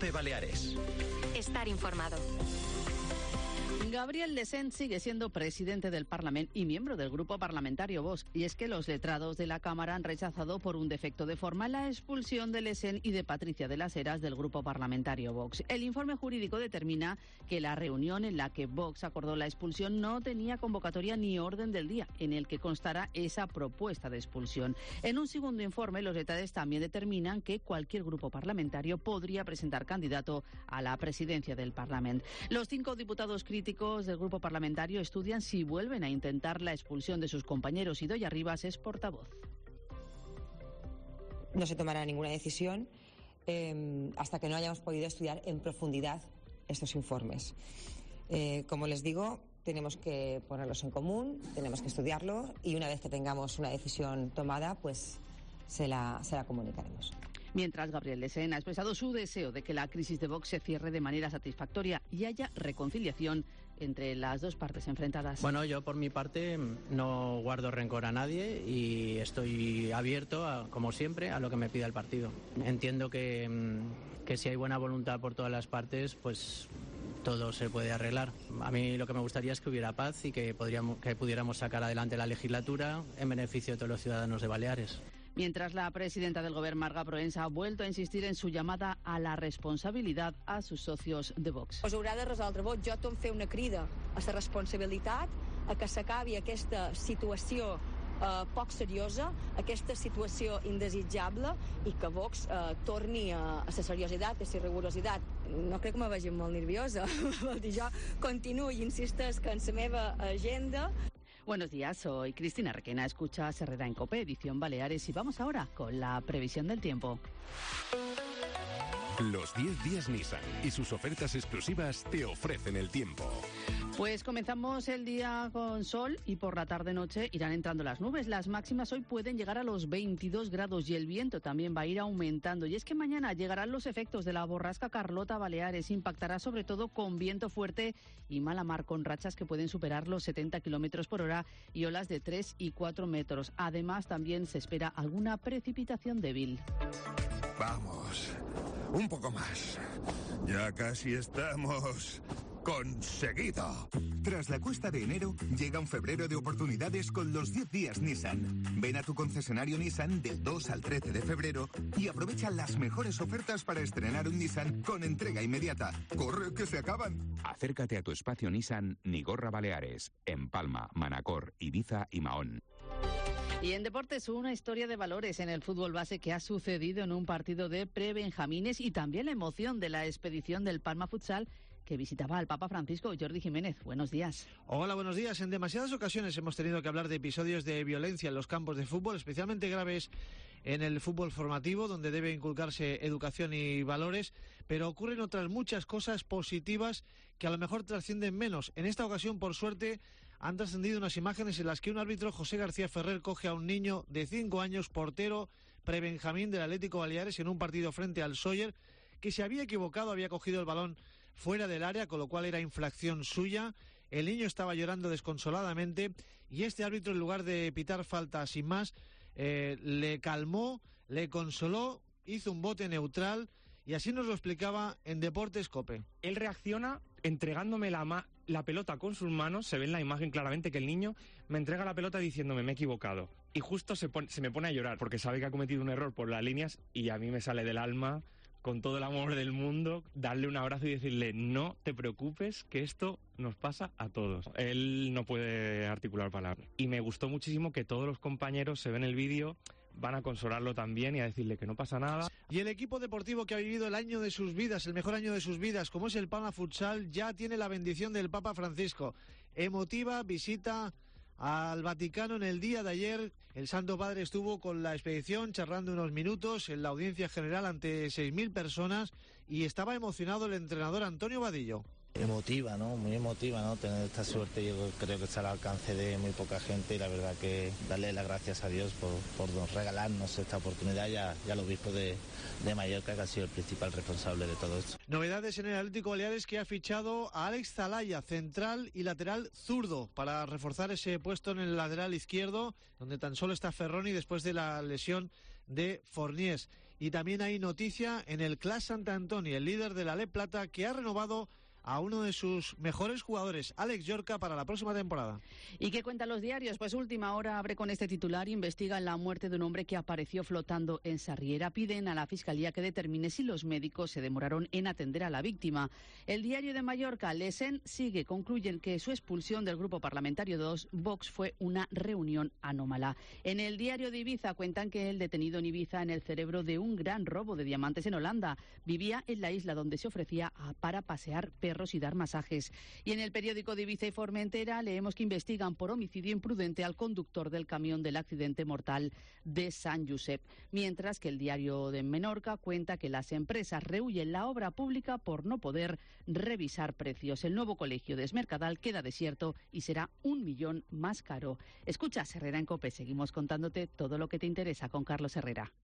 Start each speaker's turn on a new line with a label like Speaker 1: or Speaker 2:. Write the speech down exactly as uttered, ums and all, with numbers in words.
Speaker 1: COPE Baleares.
Speaker 2: Estar informado.
Speaker 3: Gabriel Lesén sigue siendo presidente del Parlamento y miembro del grupo parlamentario Vox. Y es que los letrados de la Cámara han rechazado por un defecto de forma la expulsión de Lesén y de Patricia de las Heras del grupo parlamentario Vox. El informe jurídico determina que la reunión en la que Vox acordó la expulsión no tenía convocatoria ni orden del día en el que constara esa propuesta de expulsión. En un segundo informe, los letrados también determinan que cualquier grupo parlamentario podría presentar candidato a la presidencia del Parlamento. Los cinco diputados críticos del grupo parlamentario estudian si vuelven a intentar la expulsión de sus compañeros. Idoia Rivas es portavoz.
Speaker 4: No se tomará ninguna decisión eh, hasta que no hayamos podido estudiar en profundidad estos informes. Eh, como les digo, tenemos que ponerlos en común, tenemos que estudiarlo y una vez que tengamos una decisión tomada, pues se la, se la comunicaremos.
Speaker 3: Mientras, Gabriel Lesén ha expresado su deseo de que la crisis de Vox se cierre de manera satisfactoria y haya reconciliación entre las dos partes enfrentadas.
Speaker 5: Bueno, yo por mi parte no guardo rencor a nadie y estoy abierto, a, como siempre, a lo que me pida el partido. Entiendo que, que si hay buena voluntad por todas las partes, pues todo se puede arreglar. A mí lo que me gustaría es que hubiera paz y que, podríamos, que pudiéramos sacar adelante la legislatura en beneficio de todos los ciudadanos de Baleares.
Speaker 3: Mientras, la presidenta del Govern, Marga Proença, ha vuelto a insistir en su llamada a la responsabilidad a sus socios de Vox.
Speaker 6: Us haurà de resoldre vot. Jo tom fer una crida a la responsabilitat, a que s'acabi aquesta situació eh, poc seriosa, aquesta situació indesitjable i que Vox eh, torni a, a la seriositat, a la rigorositat. No crec que me vegi molt nerviosa. Vol dir, jo continuo i insistesc en la meva agenda.
Speaker 3: Buenos días, soy Cristina Requena, escucha Herrera en COPE, edición Baleares, y vamos ahora con la previsión del tiempo.
Speaker 7: Los diez días Nissan y sus ofertas exclusivas te ofrecen el tiempo.
Speaker 3: Pues comenzamos el día con sol y por la tarde-noche irán entrando las nubes. Las máximas hoy pueden llegar a los veintidós grados y el viento también va a ir aumentando. Y es que mañana llegarán los efectos de la borrasca Carlota Baleares. Impactará sobre todo con viento fuerte y mala mar, con rachas que pueden superar los setenta kilómetros por hora y olas de tres y cuatro metros. Además, también se espera alguna precipitación débil.
Speaker 8: Vamos, un poco más. Ya casi estamos... ¡conseguido!
Speaker 9: Tras la cuesta de enero, llega un febrero de oportunidades con los diez días Nissan. Ven a tu concesionario Nissan del dos al trece de febrero y aprovecha las mejores ofertas para estrenar un Nissan con entrega inmediata. ¡Corre, que se acaban!
Speaker 10: Acércate a tu espacio Nissan Nigorra Baleares, en Palma, Manacor, Ibiza y Mahón.
Speaker 3: Y en deportes, una historia de valores en el fútbol base que ha sucedido en un partido de prebenjamines y también la emoción de la expedición del Palma Futsal que visitaba al Papa Francisco. Jordi Jiménez, buenos días.
Speaker 11: Hola, buenos días. En demasiadas ocasiones hemos tenido que hablar de episodios de violencia en los campos de fútbol, especialmente graves en el fútbol formativo, donde debe inculcarse educación y valores, pero ocurren otras muchas cosas positivas que a lo mejor trascienden menos. En esta ocasión, por suerte, han trascendido unas imágenes en las que un árbitro, José García Ferrer, coge a un niño de cinco años, portero prebenjamín del Atlético Baleares, en un partido frente al Sóller, que se había equivocado, había cogido el balón fuera del área, con lo cual era infracción suya. El niño estaba llorando desconsoladamente y este árbitro, en lugar de pitar falta sin más, eh, le calmó, le consoló, hizo un bote neutral y así nos lo explicaba en Deportes COPE.
Speaker 12: Él reacciona entregándome la, ma- la pelota con sus manos. Se ve en la imagen claramente que el niño me entrega la pelota diciéndome me he equivocado. Y justo se, pone, se me pone a llorar porque sabe que ha cometido un error por las líneas y a mí me sale del alma, con todo el amor del mundo, darle un abrazo y decirle no te preocupes, que esto nos pasa a todos. Él no puede articular palabras. Y me gustó muchísimo que todos los compañeros, se ven el vídeo, van a consolarlo también y a decirle que no pasa nada.
Speaker 11: Y el equipo deportivo que ha vivido el año de sus vidas, el mejor año de sus vidas, como es el Palma Futsal, ya tiene la bendición del Papa Francisco. Emotiva visita al Vaticano en el día de ayer. El Santo Padre estuvo con la expedición charlando unos minutos en la audiencia general ante seis mil personas y estaba emocionado el entrenador Antonio Vadillo.
Speaker 13: Emotiva, ¿no? Muy emotiva, ¿no? Tener esta suerte, yo creo que está al alcance de muy poca gente y la verdad que darle las gracias a Dios por, por regalarnos esta oportunidad y, a, y al obispo de, de Mallorca, que ha sido el principal responsable de todo esto.
Speaker 11: Novedades en el Atlético Baleares, que ha fichado a Alex Zalaya, central y lateral zurdo, para reforzar ese puesto en el lateral izquierdo, donde tan solo está Ferroni después de la lesión de Forniés. Y también hay noticia en el Clas Sant Antoni, el líder de la Le Plata, que ha renovado a uno de sus mejores jugadores, Alex Llorca, para la próxima temporada.
Speaker 3: ¿Y qué cuentan los diarios? Pues Última Hora abre con este titular: investigan la muerte de un hombre que apareció flotando en Sarriera. Piden a la Fiscalía que determine si los médicos se demoraron en atender a la víctima. El Diario de Mallorca, Lesen sigue, concluyen que su expulsión del Grupo Parlamentario dos, Vox, fue una reunión anómala. En el Diario de Ibiza cuentan que el detenido en Ibiza, en el cerebro de un gran robo de diamantes en Holanda, vivía en la isla donde se ofrecía a, para pasear perros y dar masajes. Y en el periódico de Ibiza y Formentera leemos que investigan por homicidio imprudente al conductor del camión del accidente mortal de San Josep, mientras que el Diario de Menorca cuenta que las empresas rehuyen la obra pública por no poder revisar precios. El nuevo colegio de Es Mercadal queda desierto y será un millón más caro. Escucha Herrera en COPE, seguimos contándote todo lo que te interesa con Carlos Herrera.